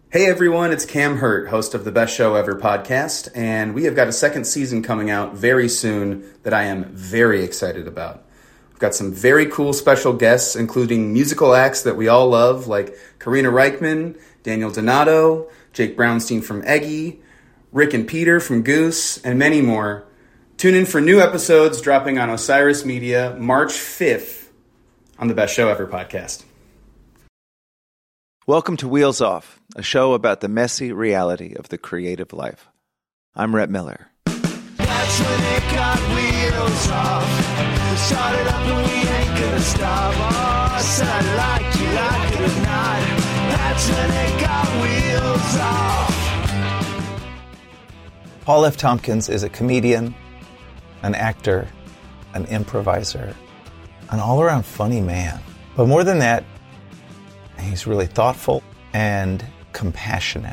Hey everyone, it's Cam Hurt, host of the Best Show Ever podcast, and we have got a second season coming out very soon that I am very excited about. We've got some very cool special guests, including musical acts that we all love, like Karina Reichman, Daniel Donato, Jake Brownstein from Eggy, Rick and Peter from Goose, and many more. Tune in for new episodes dropping on Osiris Media March 5th on the Best Show Ever podcast. Welcome to Wheels Off, a show about the messy reality of the creative life. I'm Rhett Miller. That's when it got wheels off. We started up and we ain't gonna stop. Oh, I said I like it or not. That's when it got wheels off. Paul F. Tompkins is a comedian, an actor, an improviser, an all-around funny man. But more than that, he's really thoughtful and compassionate.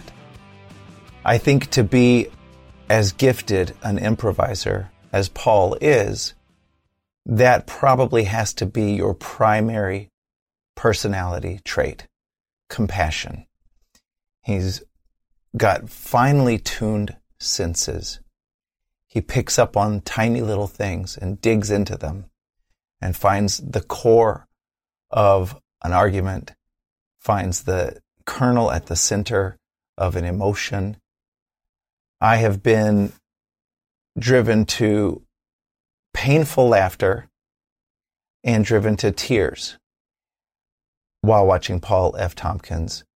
I think to be as gifted an improviser as Paul is, that probably has to be your primary personality trait, compassion. He's got finely tuned senses. He picks up on tiny little things and digs into them and finds the core of an argument, finds the kernel at the center of an emotion. I have been driven to painful laughter and driven to tears while watching Paul F. Tompkins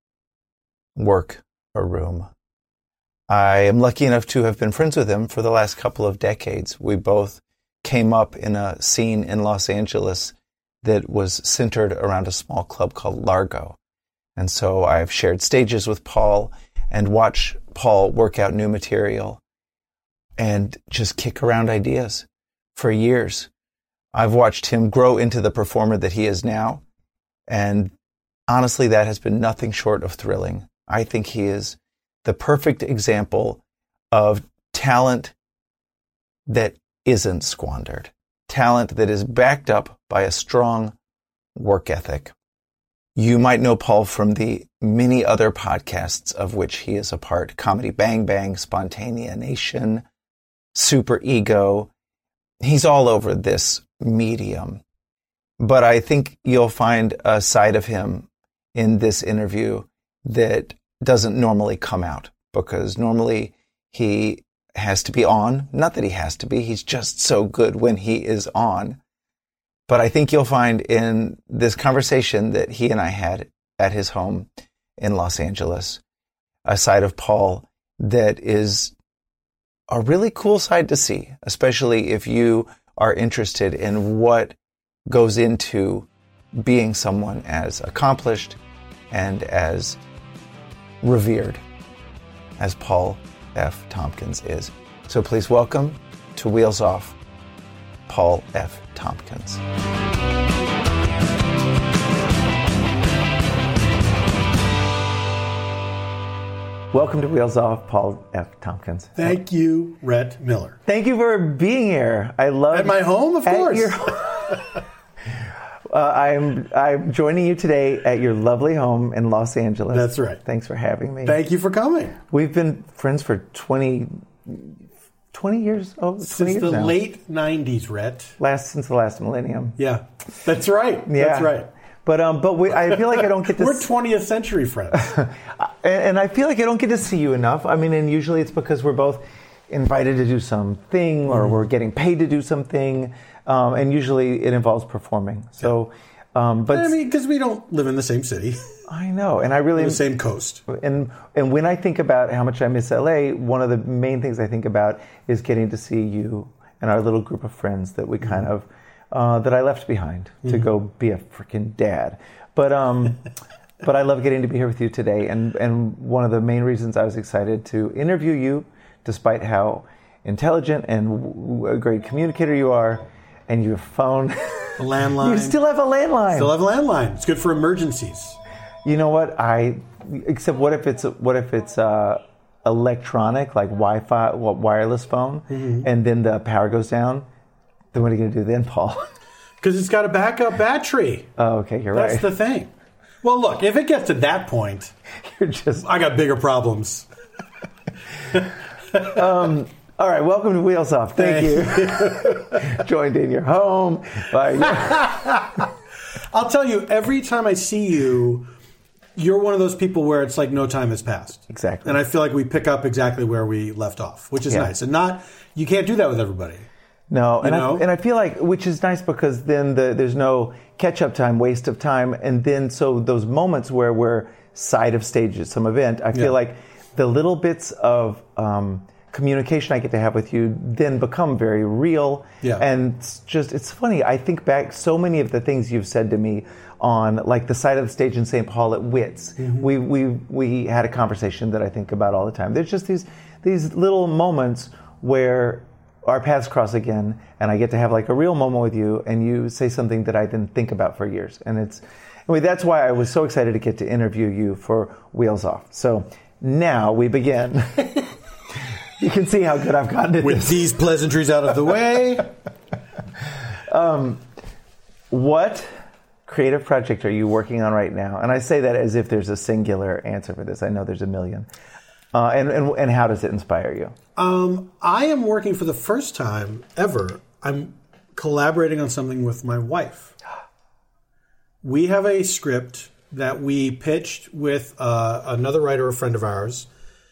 work a room. I am lucky enough to have been friends with him for the last couple of decades. We both came up in a scene in Los Angeles that was centered around a small club called Largo. And so I've shared stages with Paul and watched Paul work out new material and just kick around ideas for years. I've watched him grow into the performer that he is now. And honestly, that has been nothing short of thrilling. I think he is the perfect example of talent that isn't squandered. Talent that is backed up by a strong work ethic. You might know Paul from the many other podcasts of which he is a part. Comedy Bang Bang, Spontanea Nation, Super Ego. He's all over this medium. But I think you'll find a side of him in this interview that doesn't normally come out, because normally he has to be on. Not that he has to be. He's just so good when he is on. But I think you'll find in this conversation that he and I had at his home in Los Angeles a side of Paul that is a really cool side to see, especially if you are interested in what goes into being someone as accomplished and as revered as Paul F. Tompkins is. So please welcome to Wheels Off, Paul F. Tompkins. Welcome to Wheels Off, Paul F. Tompkins. Thank you, Rhett Miller. Thank you for being here. I love at my home, of course. I'm joining you today at your lovely home in Los Angeles. That's right. Thanks for having me. Thank you for coming. We've been friends for 20 years. Oh, 20 since years the now. late 90s, Rhett. Since the last millennium. Yeah, that's right. Yeah. That's right. But I feel like I don't get to. We're 20th century friends. And I feel like I don't get to see you enough. I mean, and usually it's because we're both invited to do something or we're getting paid to do something. And usually it involves performing. So, but I mean, because we don't live in the same city. I know, and I really the same coast. And when I think about how much I miss LA, one of the main things I think about is getting to see you and our little group of friends that we kind of that I left behind to go be a freaking dad. But I love getting to be here with you today. And one of the main reasons I was excited to interview you, despite how intelligent and a great communicator you are, and your phone. A landline. You still have a landline. Still have a landline. It's good for emergencies. You know what? Except what if it's electronic, like Wi-Fi, wireless phone, and then the power goes down? Then what are you going to do then, Paul? Because it's got a backup battery. Oh, okay, you're right. That's the thing. Well, look, if it gets to that point, I got bigger problems. All right, welcome to Wheels Off. Thank you. Joined in your home. I'll tell you, every time I see you, you're one of those people where it's like no time has passed. Exactly. And I feel like we pick up exactly where we left off, which is nice. And you can't do that with everybody. No, and I feel like, which is nice because then there's no catch-up time, waste of time, and then so those moments where we're side of stage at some event, I feel like the little bits of communication I get to have with you then become very real. Yeah. And it's funny, I think back so many of the things you've said to me on like the side of the stage in St. Paul at Wits. Mm-hmm. We had a conversation that I think about all the time. There's just these little moments where our paths cross again, and I get to have like a real moment with you, and you say something that I didn't think about for years. And that's why I was so excited to get to interview you for Wheels Off. So now we begin. You can see how good I've gotten at with this. These pleasantries out of the way. What creative project are you working on right now? And I say that as if there's a singular answer for this. I know there's a million. And how does it inspire you? I am working for the first time ever. I'm collaborating on something with my wife. We have a script that we pitched with another writer, a friend of ours.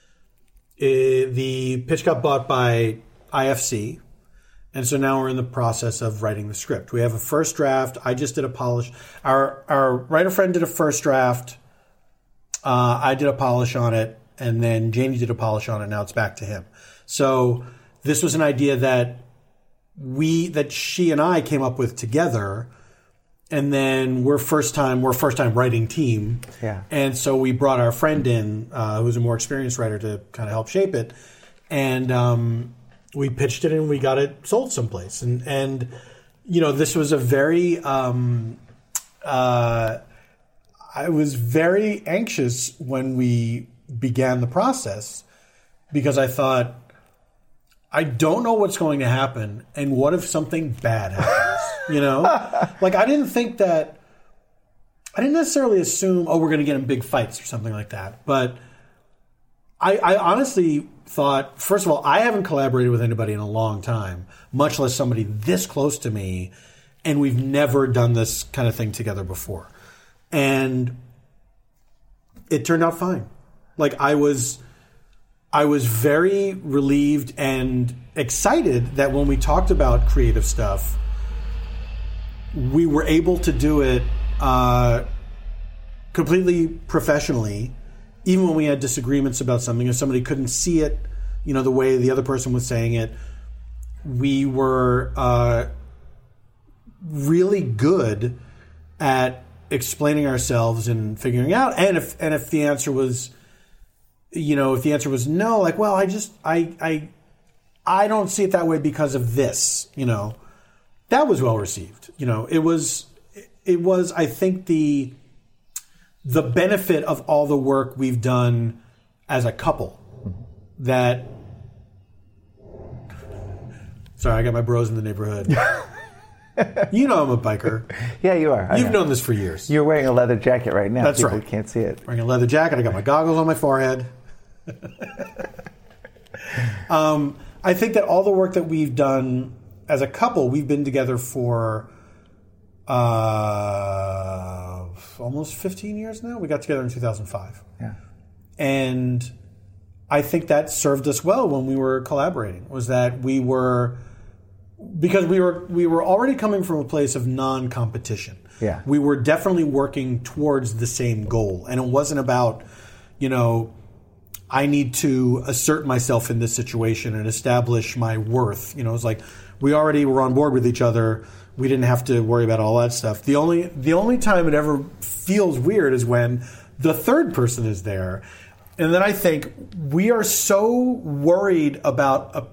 The pitch got bought by IFC, and so now we're in the process of writing the script. We have a first draft. I just did a polish. Our writer friend did a first draft. I did a polish on it, and then Janie did a polish on it. Now it's back to him. So this was an idea that she and I came up with together. And then we're first time writing team. Yeah. And so we brought our friend in, who's a more experienced writer, to kind of help shape it. And we pitched it and we got it sold someplace. And this was a very, I was very anxious when we began the process because I thought, I don't know what's going to happen. And what if something bad happens? Like I didn't necessarily assume, we're going to get in big fights or something like that. But I honestly thought, first of all, I haven't collaborated with anybody in a long time, much less somebody this close to me. And we've never done this kind of thing together before. And it turned out fine. Like I was very relieved and excited that when we talked about creative stuff, we were able to do it completely professionally, even when we had disagreements about something. If somebody couldn't see it, the way the other person was saying it, we were really good at explaining ourselves and figuring out. And if the answer was, no, like, well, I don't see it that way because of this, that was well received. It was, I think, the benefit of all the work we've done as a couple that, sorry, I got my bros in the neighborhood. I'm a biker. Yeah, you are. You've known this for years. You're wearing a leather jacket right now. That's People right. Can't see it. Wearing a leather jacket. I got my goggles on my forehead. I think that all the work that we've done as a couple, we've been together for almost 15 years now. We got together in 2005. Yeah. And I think that served us well when we were collaborating, was that because we were already coming from a place of non-competition. Yeah. We were definitely working towards the same goal. And it wasn't about, I need to assert myself in this situation and establish my worth. It was like we already were on board with each other. We didn't have to worry about all that stuff. The only time it ever feels weird is when the third person is there. And then I think we are so worried about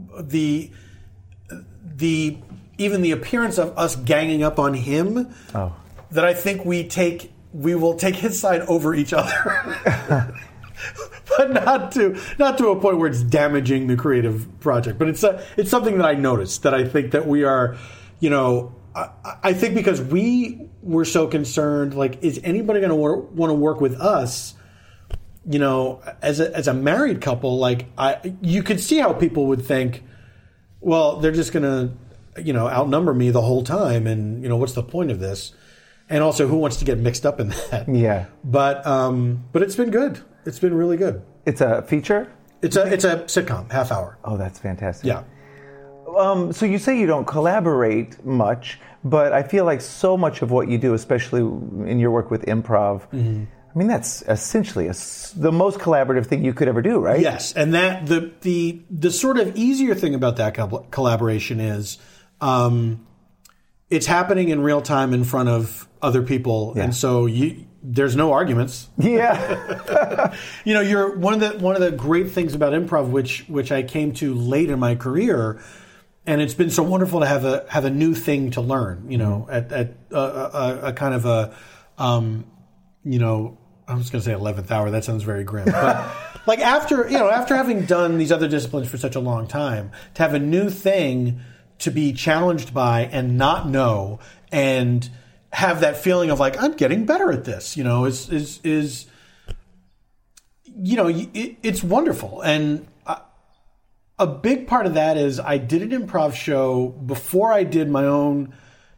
even the appearance of us ganging up on him that I think we will take his side over each other. But not to a point where it's damaging the creative project. But it's something that I noticed, that I think that we are, I think because we were so concerned, like, is anybody going to want to work with us? You know, as a married couple, like, you could see how people would think, well, they're just going to, you know, outnumber me the whole time, and, you know, what's the point of this? And also, who wants to get mixed up in that? Yeah. But it's been good. It's been really good. It's a feature? It's a sitcom, half hour. Oh, that's fantastic. Yeah. So you say you don't collaborate much, but I feel like so much of what you do, especially in your work with improv, I mean, that's essentially the most collaborative thing you could ever do, right? Yes, and that the sort of easier thing about that collaboration is it's happening in real time in front of other people, and so there's no arguments. Yeah. You know, you're one of the great things about improv, which I came to late in my career, and it's been so wonderful to have a new thing to learn. You know, at a kind of a you know, I was going to say 11th hour. That sounds very grim, but like after having done these other disciplines for such a long time, to have a new thing to be challenged by and not know, and have that feeling of like, I'm getting better at this, you know, is you know, it's wonderful. And a big part of that is I did an improv show before I was doing my own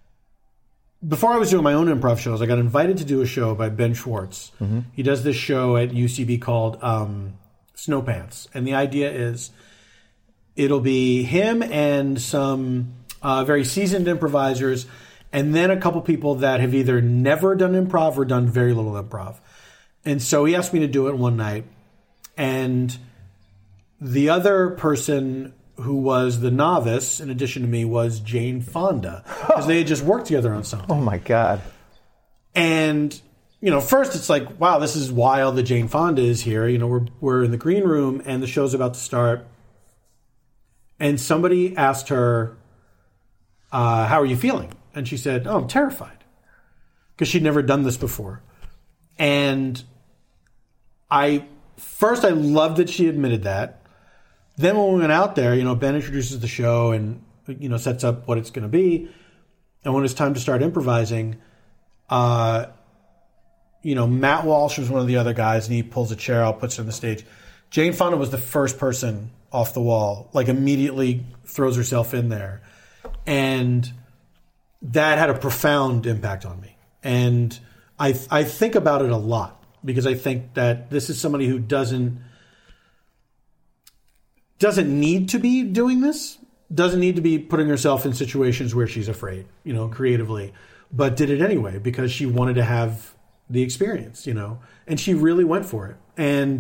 improv shows. I got invited to do a show by Ben Schwartz. He does this show at UCB called Snow Pants. And the idea is it'll be him and some very seasoned improvisers, and then a couple people that have either never done improv or done very little improv. And so he asked me to do it one night. And the other person who was the novice, in addition to me, was Jane Fonda, because they had just worked together on something. Oh, my God. And, you know, first it's like, wow, this is wild that Jane Fonda is here. You know, we're in the green room, and the show's about to start. And somebody asked her, how are you feeling? And she said, oh, I'm terrified, because she'd never done this before. And I loved that she admitted that. Then when we went out there, you know, Ben introduces the show and, you know, sets up what it's going to be. And when it's time to start improvising, you know, Matt Walsh was one of the other guys, and he pulls a chair out, puts it on the stage. Jane Fonda was the first person off the wall, like immediately throws herself in there. And that had a profound impact on me. And I think about it a lot, because I think that this is somebody who doesn't need to be doing this, doesn't need to be putting herself in situations where she's afraid, you know, creatively, but did it anyway because she wanted to have the experience, you know, and she really went for it. And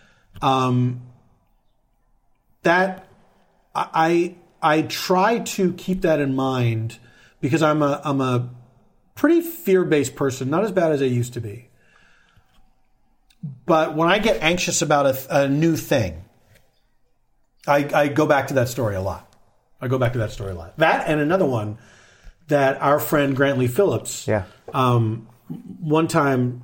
that I try to keep that in mind, because I'm a pretty fear-based person, not as bad as I used to be. But when I get anxious about a new thing, I go back to that story a lot. That and another one that our friend Grant Lee Phillips. Yeah. One time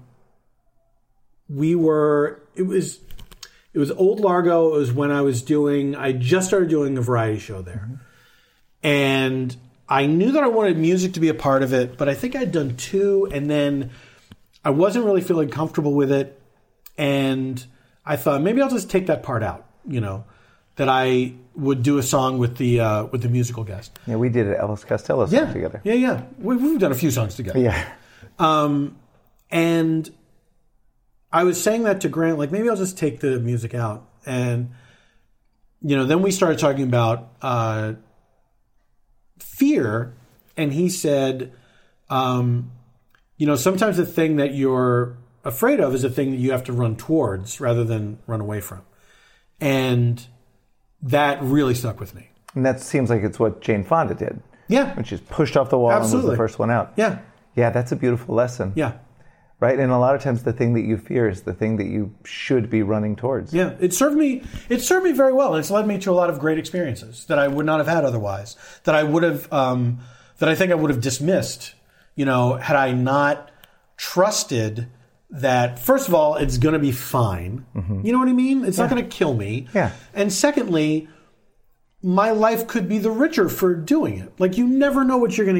it was Old Largo. It was when I just started doing a variety show there. And I knew that I wanted music to be a part of it, but I think I'd done 2, and then I wasn't really feeling comfortable with it. And I thought maybe I'll just take that part out, you know, that I would do a song with the musical guest. Yeah, we did an Elvis Costello song together. Yeah. We've done a few songs together. Yeah. And I was saying that to Grant, like, maybe I'll just take the music out. And, you know, then we started talking about fear, and he said, you know, sometimes the thing that you're afraid of is a thing that you have to run towards rather than run away from. And that really stuck with me. And that seems like it's what Jane Fonda did. Yeah. When she's pushed off the wall and was the first one out. Yeah. Yeah, that's a beautiful lesson. Yeah. Right? And a lot of times the thing that you fear is the thing that you should be running towards. Yeah. It served me very well, and it's led me to a lot of great experiences that I would not have had otherwise, that I would have that I think I would have dismissed, you know, had I not trusted that, first of all, it's going to be fine. Mm-hmm. You know what I mean? It's not going to kill me. Yeah. And secondly, my life could be the richer for doing it. Like, you never know what you're going to get.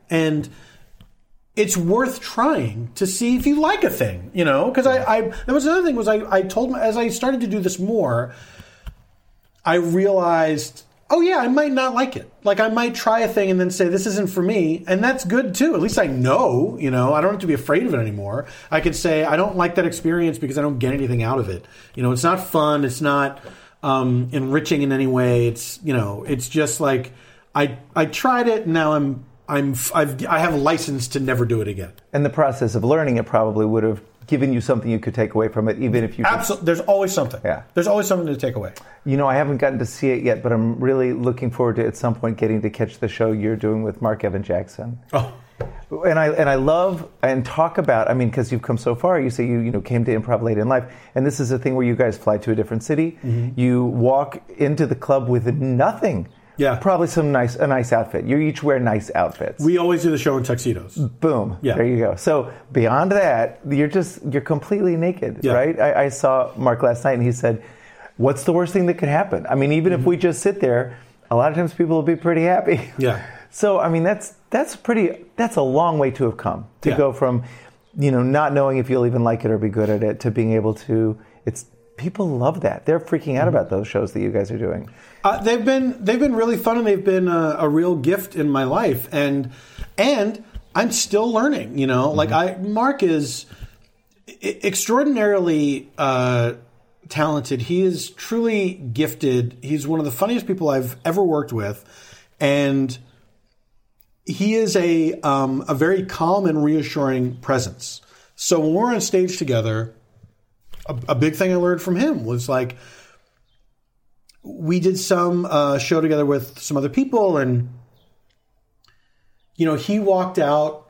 And it's worth trying to see if you like a thing, you know? Because that was another thing, was I told as I started to do this more, I realized, oh yeah, I might not like it. Like, I might try a thing and then say, this isn't for me, and that's good too. At least I know, you know, I don't have to be afraid of it anymore. I could say, I don't like that experience because I don't get anything out of it. You know, it's not fun, it's not enriching in any way. It's, you know, it's just like, I tried it, and now I have a license to never do it again. And the process of learning it probably would have given you something you could take away from it, even if you... Absolutely. There's always something. Yeah. There's always something to take away. You know, I haven't gotten to see it yet, but I'm really looking forward to, at some point, getting to catch the show you're doing with Mark Evan Jackson. Oh. And I love and talk about, I mean, because you've come so far, you say you came to improv late in life, and this is a thing where you guys fly to a different city, you walk into the club with nothing. Yeah. Probably a nice outfit. You each wear nice outfits. We always do the show in tuxedos. Boom. Yeah. There you go. So beyond that, you're completely naked, right? I saw Mark last night, and he said, what's the worst thing that could happen? I mean, even if we just sit there, a lot of times people will be pretty happy. Yeah. So, I mean, that's a long way to have come, to go from, you know, not knowing if you'll even like it or be good at it, to being able to, people love that. They're freaking out about those shows that you guys are doing. They've been really fun, and they've been a real gift in my life, and I'm still learning. You know, like Mark is extraordinarily talented. He is truly gifted. He's one of the funniest people I've ever worked with, and he is a very calm and reassuring presence. So when we're on stage together, a big thing I learned from him was, like, we did some show together with some other people, and, you know, he walked out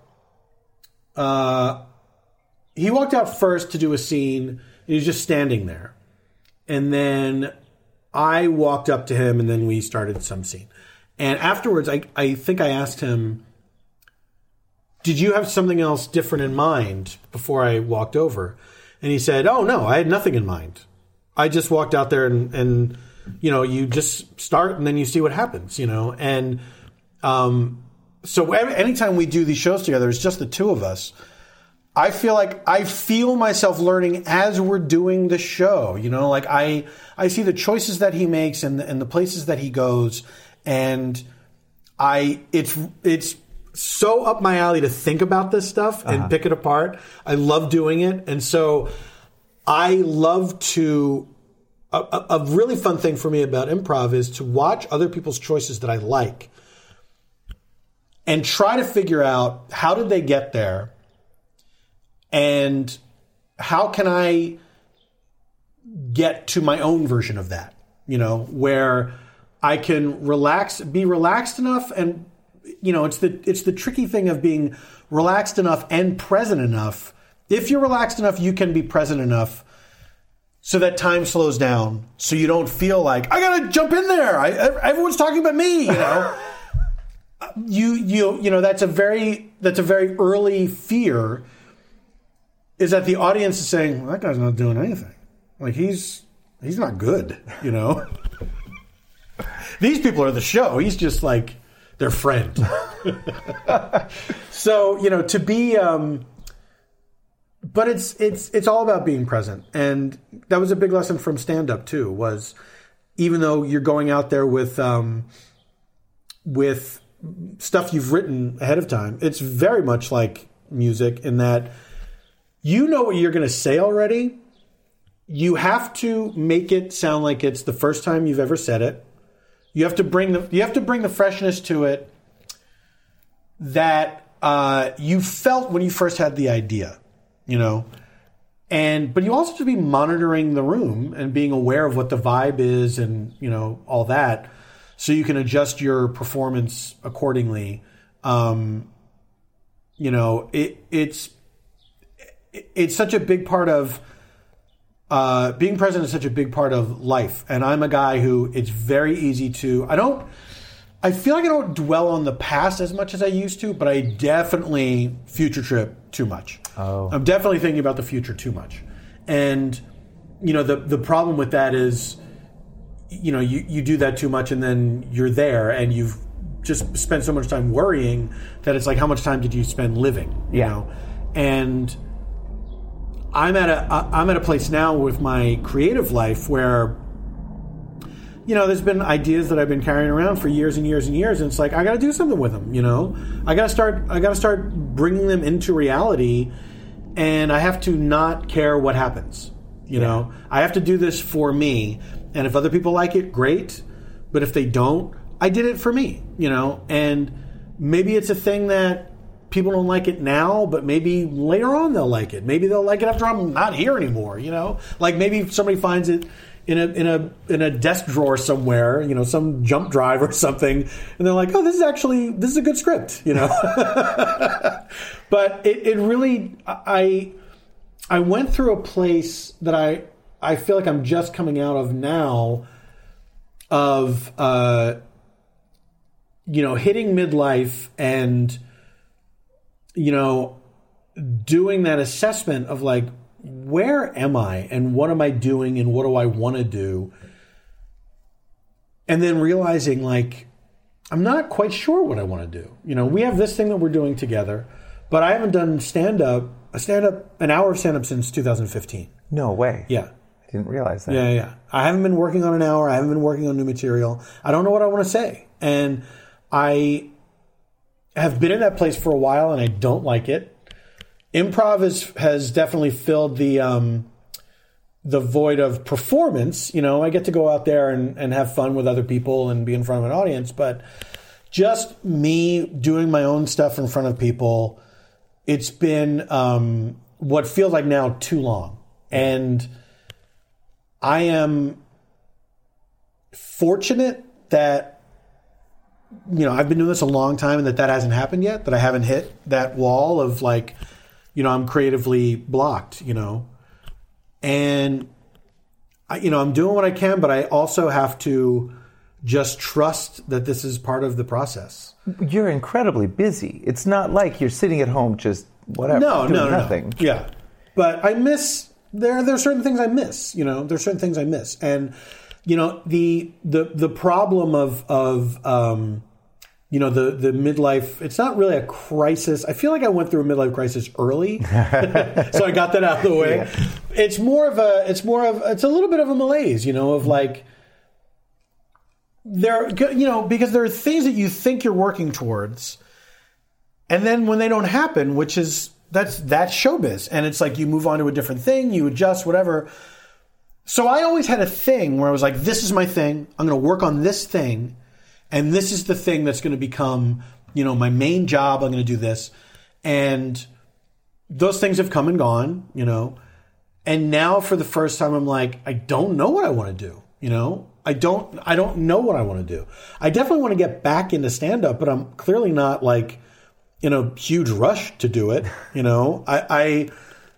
first to do a scene, and he was just standing there. And then I walked up to him, and then we started some scene. And afterwards, I think I asked him, did you have something else different in mind before I walked over? And he said, oh, no, I had nothing in mind. I just walked out there and you know, you just start and then you see what happens, you know. And so anytime we do these shows together, it's just the two of us. I feel like I feel myself learning as we're doing the show, you know. Like I see the choices that he makes and the places that he goes, and it's so up my alley to think about this stuff and pick it apart. I love doing it, and so I love to. A really fun thing for me about improv is to watch other people's choices that I like and try to figure out, how did they get there, and how can I get to my own version of that, you know, where I can be relaxed enough, and, you know, it's the tricky thing of being relaxed enough and present enough. If you're relaxed enough, you can be present enough so that time slows down, so you don't feel like, I gotta jump in there. Everyone's talking about me, you know. You know, that's a very early fear, is that the audience is saying, well, that guy's not doing anything. Like, he's not good, you know. These people are the show. He's just like their friend. So, you know, to be but it's all about being present. And that was a big lesson from stand-up too, was even though you're going out there with stuff you've written ahead of time, it's very much like music in that you know what you're going to say already. You have to make it sound like it's the first time you've ever said it. You have to bring the freshness to it that you felt when you first had the idea. You know, but you also have to be monitoring the room and being aware of what the vibe is, and, you know, all that, so you can adjust your performance accordingly. You know, it's such a big part of being present is such a big part of life. And I'm a guy who, it's very easy to, I feel like I don't dwell on the past as much as I used to, but I definitely future trip too much. Oh. I'm definitely thinking about the future too much. And, you know, the problem with that is, you know, you do that too much, and then you're there and you've just spend so much time worrying that it's like, how much time did you spend living? You know? And I'm at a place now with my creative life where, you know, there's been ideas that I've been carrying around for years and years and years, and it's like I got to do something with them. You know, I got to start bringing them into reality, and I have to not care what happens. You know, I have to do this for me, and if other people like it, great. But if they don't, I did it for me. You know, and maybe it's a thing that people don't like it now, but maybe later on they'll like it. Maybe they'll like it after I'm not here anymore. You know, like maybe somebody finds it in a desk drawer somewhere, you know, some jump drive or something, and they're like, oh, this is a good script, you know. But it really, I went through a place that I feel like I'm just coming out of now, of you know, hitting midlife and, you know, doing that assessment of like, where am I and what am I doing and what do I want to do? And then realizing like, I'm not quite sure what I want to do. You know, we have this thing that we're doing together, but I haven't done an hour of stand-up since 2015. No way. Yeah. I didn't realize that. Yeah. I haven't been working on an hour. I haven't been working on new material. I don't know what I want to say. And I have been in that place for a while and I don't like it. Improv has definitely filled the void of performance. You know, I get to go out there and have fun with other people and be in front of an audience, but just me doing my own stuff in front of people, it's been what feels like now too long. And I am fortunate that, you know, I've been doing this a long time and that hasn't happened yet, that I haven't hit that wall of like, you know, I'm creatively blocked, you know, and I'm doing what I can, but I also have to just trust that this is part of the process. You're incredibly busy. It's not like you're sitting at home just whatever, doing nothing. No. Yeah, but I miss. There are certain things I miss. You know, there's certain things I miss, and you know the problem of you know, the midlife, it's not really a crisis. I feel like I went through a midlife crisis early. So I got that out of the way. Yeah. It's a little bit of a malaise, you know, of like, because there are things that you think you're working towards. And then when they don't happen, that's showbiz. And it's like, you move on to a different thing, you adjust, whatever. So I always had a thing where I was like, this is my thing. I'm going to work on this thing. And this is the thing that's going to become, you know, my main job. I'm going to do this. And those things have come and gone, you know. And now for the first time, I'm like, I don't know what I want to do. You know, I don't know what I want to do. I definitely want to get back into stand-up, but I'm clearly not like in a huge rush to do it. You know, I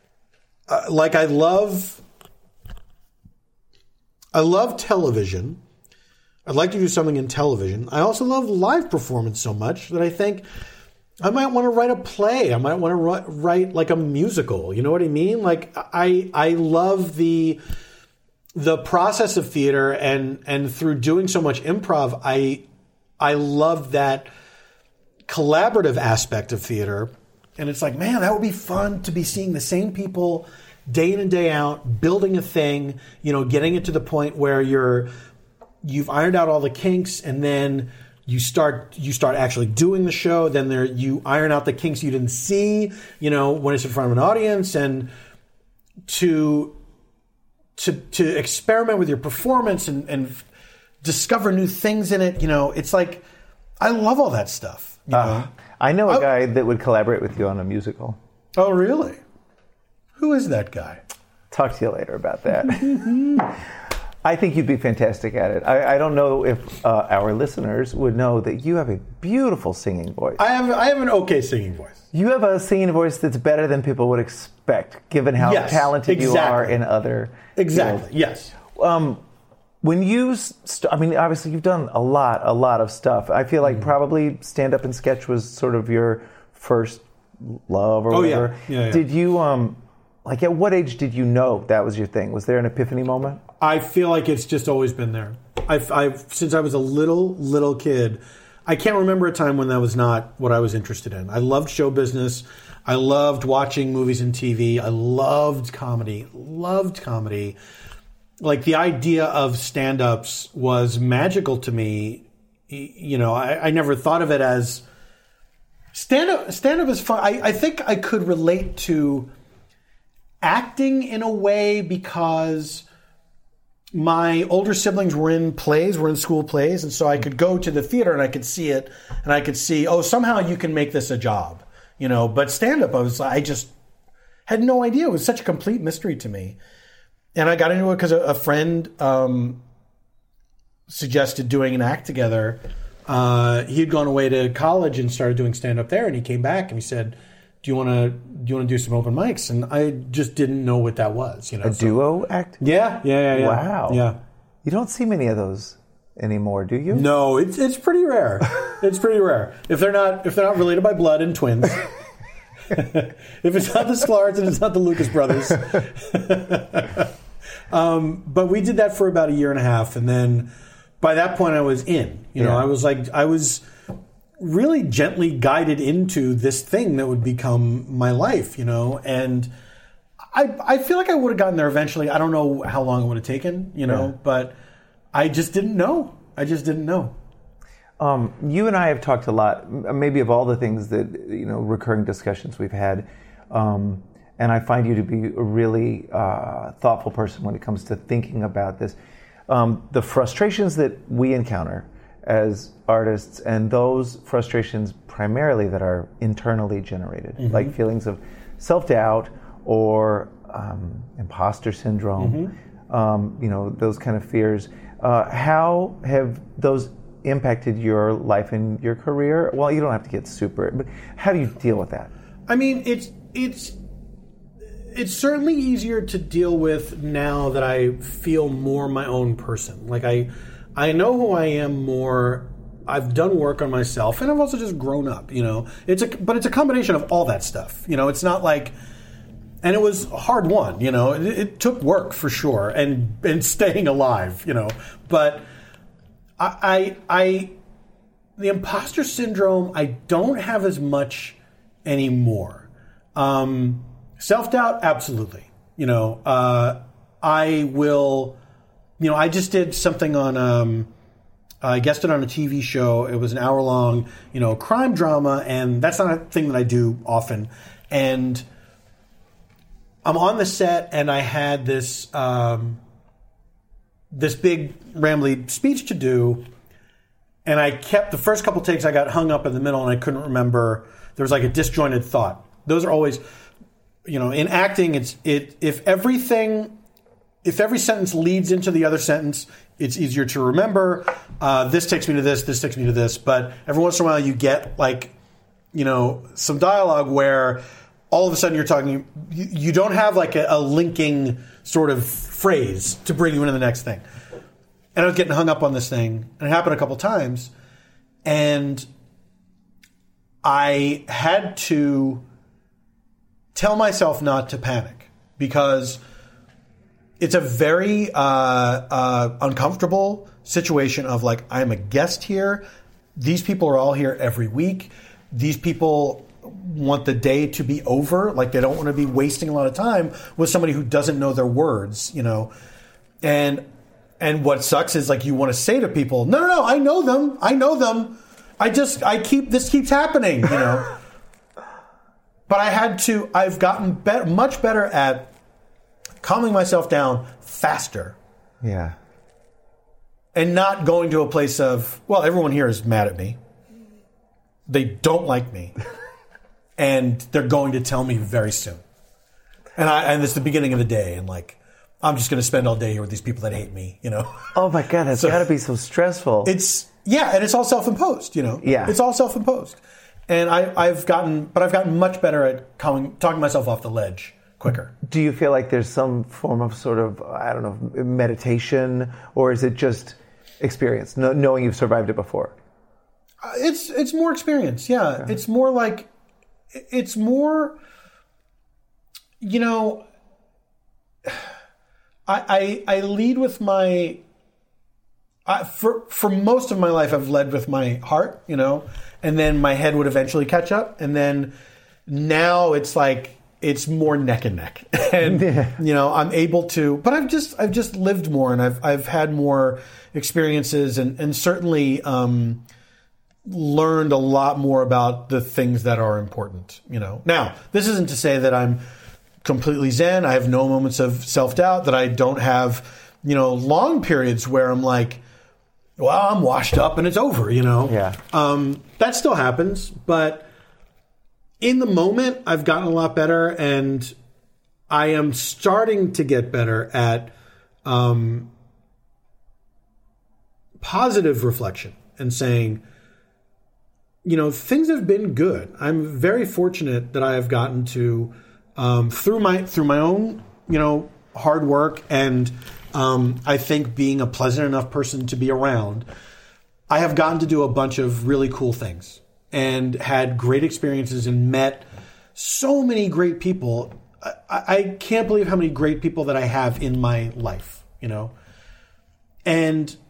love television. I'd like to do something in television. I also love live performance so much that I think I might want to write a play. I might want to write like a musical. You know what I mean? Like I love the process of theater, and through doing so much improv, I love that collaborative aspect of theater. And it's like, man, that would be fun to be seeing the same people day in and day out, building a thing, you know, getting it to the point where you've ironed out all the kinks, and then you start actually doing the show. Then you iron out the kinks you didn't see, you know, when it's in front of an audience, and to experiment with your performance and discover new things in it. You know, it's like, I love all that stuff. You know? I know a guy that would collaborate with you on a musical. Oh, really? Who is that guy? Talk to you later about that. I think you'd be fantastic at it. I don't know if our listeners would know that you have a beautiful singing voice. I have an okay singing voice. You have a singing voice that's better than people would expect, given how talented you are in other... Exactly, yes. When you... I mean, obviously, you've done a lot of stuff. I feel like probably stand-up and sketch was sort of your first love or whatever. Yeah. Did you... Like, at what age did you know that was your thing? Was there an epiphany moment? I feel like it's just always been there. I've since I was a little kid, I can't remember a time when that was not what I was interested in. I loved show business. I loved watching movies and TV. I loved comedy. Like, the idea of stand-ups was magical to me. You know, I never thought of it as stand-up is fun. I think I could relate to acting in a way because my older siblings were in school plays, and so I could go to the theater and I could see it, and I could see, oh, somehow you can make this a job, you know. But stand-up, I just had no idea. It was such a complete mystery to me. And I got into it because a friend suggested doing an act together. He had gone away to college and started doing stand-up there, and he came back and he said, do you want to do some open mics? And I just didn't know what that was. You know, duo act? Yeah. Wow. Yeah. You don't see many of those anymore, do you? No, it's pretty rare. It's pretty rare. If they're not related by blood and twins. If it's not the Sklarts and it's not the Lucas brothers. But we did that for about a year and a half, and then by that point I was in. You know, I was really gently guided into this thing that would become my life, you know, and I feel like I would have gotten there eventually. I don't know how long it would have taken, you know, but I just didn't know. You and I have talked a lot, maybe of all the things that, you know, recurring discussions we've had, and I find you to be a really thoughtful person when it comes to thinking about this. The frustrations that we encounter as artists, and those frustrations primarily that are internally generated, like feelings of self-doubt or imposter syndrome, you know, those kind of fears. How have those impacted your life and your career? Well, you don't have to get super, but how do you deal with that? I mean, it's certainly easier to deal with now that I feel more my own person. Like I know who I am more. I've done work on myself, and I've also just grown up, you know. But it's a combination of all that stuff. You know, it's not like, and it was hard won, you know. It took work for sure, and staying alive, you know. But I the imposter syndrome, I don't have as much anymore. Self-doubt, absolutely. You know, I will, you know, I just did something on, I guested on a TV show. It was an hour-long, you know, crime drama, and that's not a thing that I do often. And I'm on the set, and I had this this big rambly speech to do, and I kept, the first couple takes I got hung up in the middle, and I couldn't remember. There was like a disjointed thought. Those are always, you know, in acting, if every sentence leads into the other sentence, it's easier to remember. This takes me to this takes me to this. But every once in a while you get, like, you know, some dialogue where all of a sudden you're talking, you don't have like a linking sort of phrase to bring you into the next thing. And I was getting hung up on this thing, and it happened a couple times, and I had to tell myself not to panic, because it's a very uncomfortable situation of, like, I'm a guest here. These people are all here every week. These people want the day to be over. Like, they don't want to be wasting a lot of time with somebody who doesn't know their words, you know. And what sucks is, like, you want to say to people, no, I know them. This keeps happening, you know. But I've gotten much better at calming myself down faster. Yeah. And not going to a place of, well, everyone here is mad at me. They don't like me. And they're going to tell me very soon. And it's the beginning of the day, and, like, I'm just going to spend all day here with these people that hate me, you know. Oh my God, that's got to be so stressful. And it's all self-imposed, you know. Yeah. It's all self-imposed. And I've gotten much better at talking myself off the ledge quicker. Do you feel like there's some form of sort of, I don't know, meditation, or is it just experience, knowing you've survived it before? It's more experience, yeah. It's more like, it's more, you know, I lead with my For most of my life, I've led with my heart, and then my head would eventually catch up, and then now it's like it's more neck and neck, and I'm able to. But I've just lived more, and I've had more experiences, and certainly learned a lot more about the things that are important. Now this isn't to say that I'm completely zen. I have no moments of self-doubt. That I don't have long periods where I'm like, well, I'm washed up and it's over, Yeah. That still happens, but in the moment, I've gotten a lot better, and I am starting to get better at positive reflection and saying, things have been good. I'm very fortunate that I have gotten to, through my own, hard work and I think being a pleasant enough person to be around, I have gotten to do a bunch of really cool things and had great experiences and met so many great people. I can't believe how many great people that I have in my life, And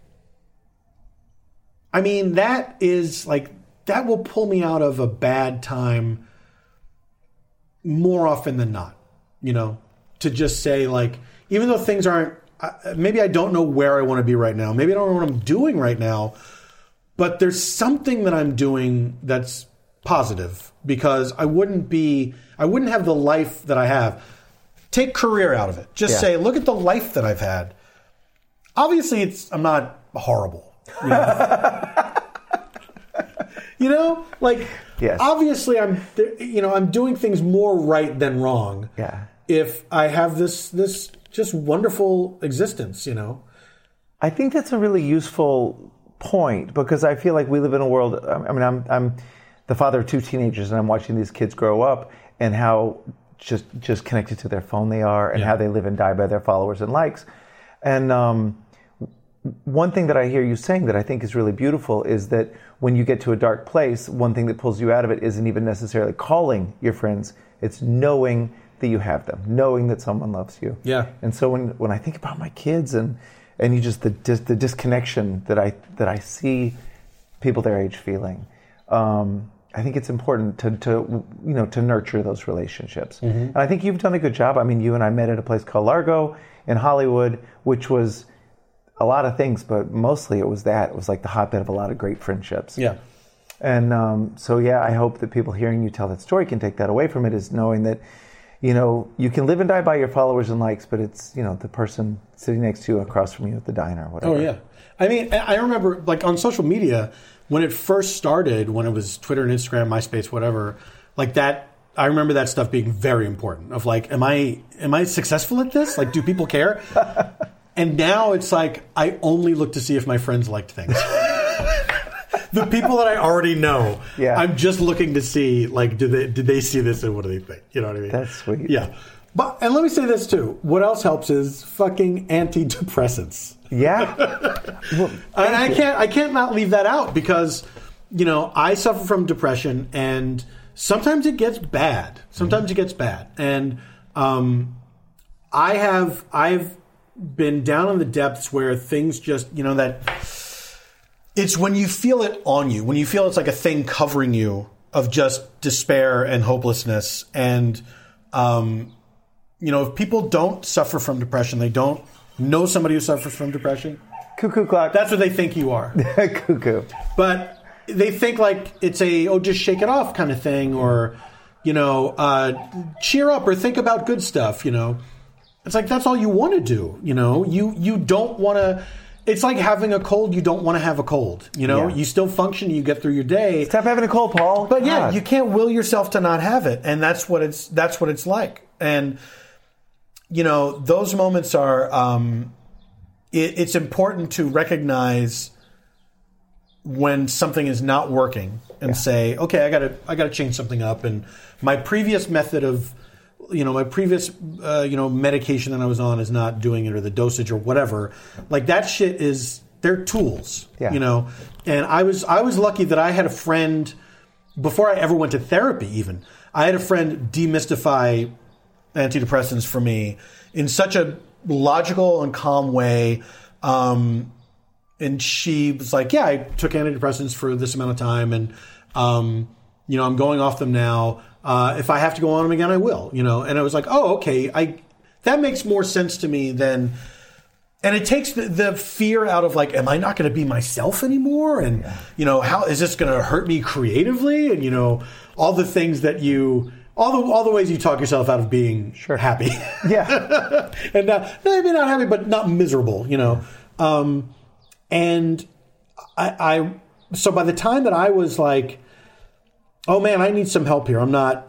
I mean, that is like, that will pull me out of a bad time more often than not, to just say, like, even though things aren't, maybe I don't know where I want to be right now. Maybe I don't know what I'm doing right now. But there's something that I'm doing that's positive, because I wouldn't have the life that I have. Take career out of it. Just say, look at the life that I've had. Obviously, I'm not horrible. Yes. Obviously I'm doing things more right than wrong. Yeah. If I have this just wonderful existence, I think that's a really useful point, because I feel like we live in a world. I mean, I'm the father of 2 teenagers, and I'm watching these kids grow up and how just connected to their phone they are, and how they live and die by their followers and likes. And one thing that I hear you saying that I think is really beautiful is that when you get to a dark place, one thing that pulls you out of it isn't even necessarily calling your friends. It's knowing that you have them, knowing that someone loves you. Yeah. And so when I think about my kids and you just the disconnection that I see people their age feeling, I think it's important to nurture those relationships. Mm-hmm. And I think you've done a good job. I mean, you and I met at a place called Largo in Hollywood, which was a lot of things, but mostly it was like the hotbed of a lot of great friendships. Yeah. And I hope that people hearing you tell that story can take that away from it, is knowing that, you can live and die by your followers and likes, but it's, the person sitting next to you, across from you at the diner, or whatever. Oh, yeah. I mean, I remember, like, on social media, when it first started, when it was Twitter and Instagram, MySpace, whatever, like that, I remember that stuff being very important, of like, am I successful at this? Like, do people care? And now it's like, I only look to see if my friends liked things. The people that I already know, I'm just looking to see, like, did they see this and what do they think? You know what I mean? That's sweet. Yeah. And let me say this too. What else helps is fucking antidepressants. Yeah. Well, and I can't not leave that out, because, I suffer from depression, and sometimes it gets bad. And I've been down in the depths where things just, that it's when you feel it on you, when you feel it's like a thing covering you of just despair and hopelessness. And, if people don't suffer from depression, they don't know somebody who suffers from depression. Cuckoo clock. That's what they think you are. Cuckoo. But they think like it's just shake it off kind of thing, or, cheer up or think about good stuff, It's like, that's all you want to do, You don't want to. It's like having a cold. You don't want to have a cold, You still function. You get through your day. Stop having a cold, Paul. But yeah, you can't will yourself to not have it, and that's what it's like. And those moments are. It's important to recognize when something is not working and say, okay, I gotta change something up. And my previous method of medication that I was on is not doing it, or the dosage or whatever. Like, that shit they're tools, And I was lucky that I had a friend, before I ever went to therapy even, I had a friend demystify antidepressants for me in such a logical and calm way. And and she was like, yeah, I took antidepressants for this amount of time, and I'm going off them now. If I have to go on them again, I will. And I was like, oh, okay, that makes more sense to me than. And it takes the fear out of like, am I not going to be myself anymore? And, how is this going to hurt me creatively? And, all the things that all the ways you talk yourself out of being happy. Yeah. And maybe not happy, but not miserable, and so by the time that I was like, oh man, I need some help here. I'm not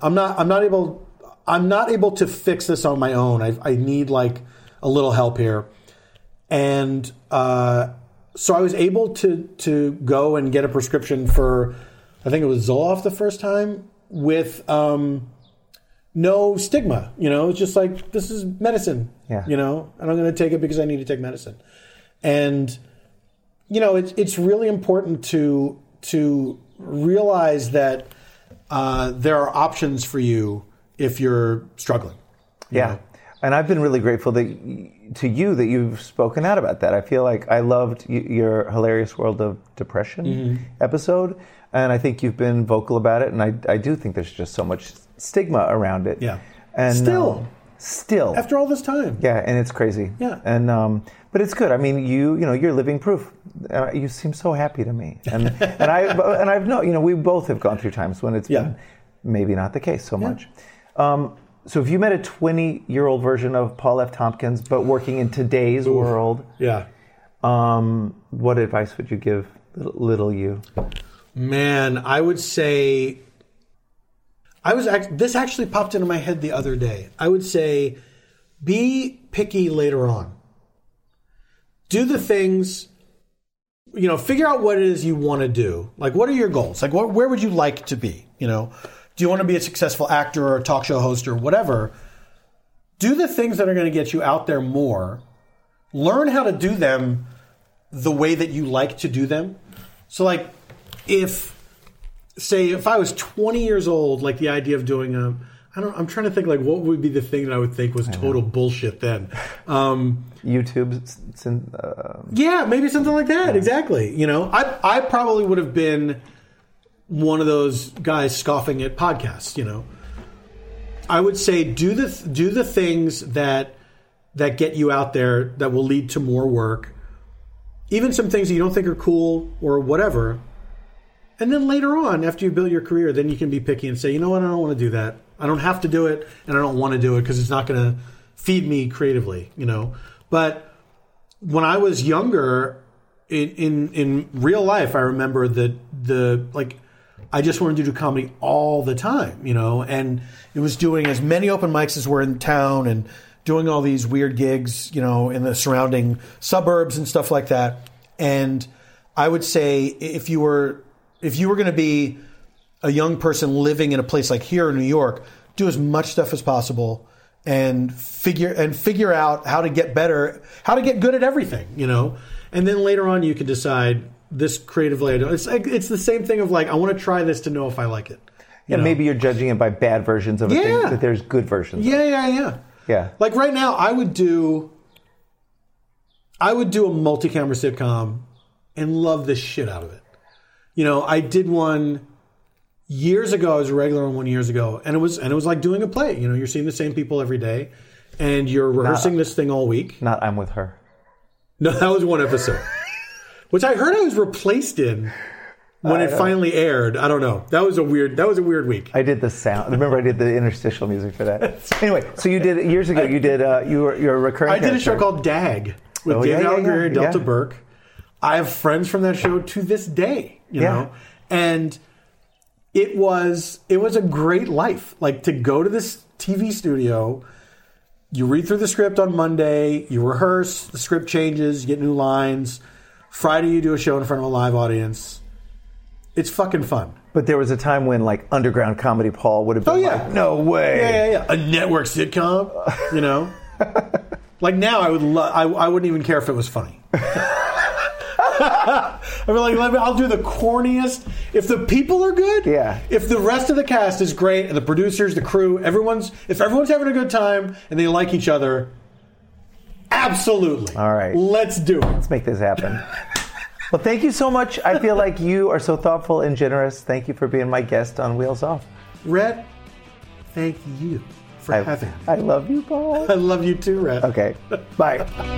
able to fix this on my own. I need like a little help here. And so I was able to go and get a prescription for, I think it was Zoloft the first time, with no stigma. It's just like, this is medicine, and I'm going to take it because I need to take medicine. And, it's really important to realize that there are options for you if you're struggling. Yeah. And I've been really grateful to you that you've spoken out about that. I feel like I loved your Hilarious World of Depression episode, and I think you've been vocal about it, and I do think there's just so much stigma around it. Yeah. And still. After all this time. Yeah, and it's crazy. Yeah. And but it's good. I mean, you're living proof. You seem so happy to me. And I've known, we both have gone through times when it's been maybe not the case so much. So if you met a 20-year-old version of Paul F. Tompkins, but working in today's world, what advice would you give little you? Man, I would say, this actually popped into my head the other day. I would say, be picky later on. Do the things, figure out what it is you want to do. Like, what are your goals? Like, where would you like to be? Do you want to be a successful actor or a talk show host or whatever? Do the things that are going to get you out there more. Learn how to do them the way that you like to do them. So, like, if I was 20 years old, like the idea of doing I'm trying to think, like, what would be the thing that I would think was total bullshit then? YouTube. Yeah, maybe something like that. Yeah. Exactly. I probably would have been one of those guys scoffing at podcasts, I would say do the things that get you out there that will lead to more work, even some things that you don't think are cool or whatever. And then later on, after you build your career, then you can be picky and say, you know what, I don't want to do that. I don't have to do it, and I don't want to do it because it's not going to feed me creatively, But when I was younger, in real life, I remember that I just wanted to do comedy all the time, and it was doing as many open mics as were in town and doing all these weird gigs, in the surrounding suburbs and stuff like that. And I would say if you were going to be a young person living in a place like here in New York, do as much stuff as possible and figure out how to get better, how to get good at everything, And then later on you can decide, this creatively, it's the same thing of like, I want to try this to know if I like it. Maybe you're judging it by bad versions of a thing, that there's good versions. Yeah. Like right now, I would do a multi-camera sitcom and love the shit out of it. I did one years ago. I was a regular on one years ago, and it was like doing a play. You're seeing the same people every day, and you're rehearsing this thing all week. Not I'm With Her. No, that was one episode. Which I heard I was replaced in when it finally aired. I don't know. That was a weird week. I did the sound. Remember, I did the interstitial music for that. Anyway, so you did years ago. You're a recurring. I did a show called Dag with David Alger and Delta Burke. I have friends from that show to this day. You know, and it was a great life. Like to go to this TV studio. You read through the script on Monday. You rehearse. The script changes. You get new lines. Friday, you do a show in front of a live audience. It's fucking fun. But there was a time when, like, underground comedy Paul would have been like, no way. Yeah. A network sitcom, Like now, I wouldn't even care if it was funny. I mean, like, I'll do the corniest. If the people are good, if the rest of the cast is great, and the producers, the crew, if everyone's having a good time and they like each other, absolutely. All right. Let's do it. Let's make this happen. Well, thank you so much. I feel like you are so thoughtful and generous. Thank you for being my guest on Wheels Off. Rhett, thank you for having me. I love you, Paul. I love you too, Rhett. Okay, bye.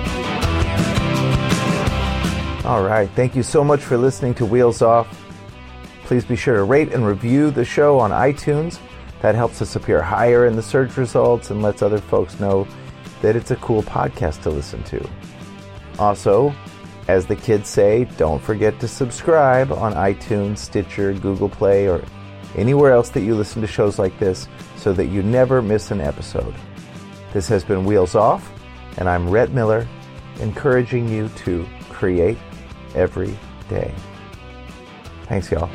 All right, thank you so much for listening to Wheels Off. Please be sure to rate and review the show on iTunes. That helps us appear higher in the search results and lets other folks know that it's a cool podcast to listen to. Also, as the kids say, don't forget to subscribe on iTunes, Stitcher, Google Play, or anywhere else that you listen to shows like this so that you never miss an episode. This has been Wheels Off, and I'm Rhett Miller, encouraging you to create every day. Thanks, y'all.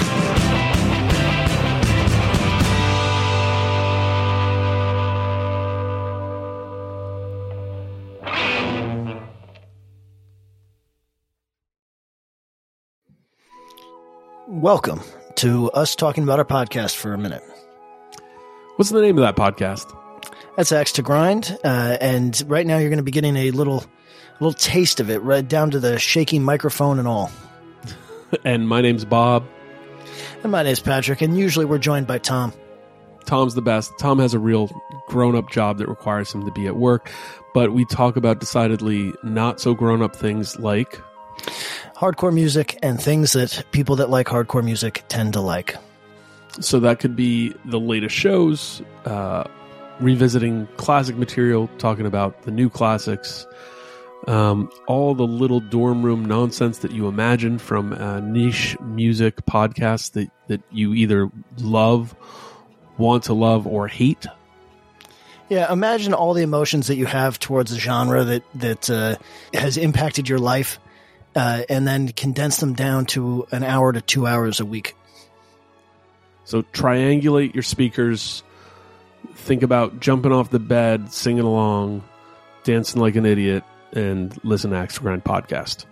Welcome to us talking about our podcast for a minute. What's the name of that podcast? That's Axe to Grind, and right now you're going to be getting a little taste of it, right down to the shaky microphone and all. And my name's Bob. And my name's Patrick, and usually we're joined by Tom. Tom's the best. Tom has a real grown-up job that requires him to be at work, but we talk about decidedly not so grown-up things like hardcore music and things that people that like hardcore music tend to like. So that could be the latest shows, revisiting classic material, talking about the new classics, all the little dorm room nonsense that you imagine from niche music podcasts that you either love, want to love, or hate. Yeah, imagine all the emotions that you have towards a genre that has impacted your life, and then condense them down to an hour to 2 hours a week. So triangulate your speakers, think about jumping off the bed, singing along, dancing like an idiot, and listen to Axe to Grind podcast.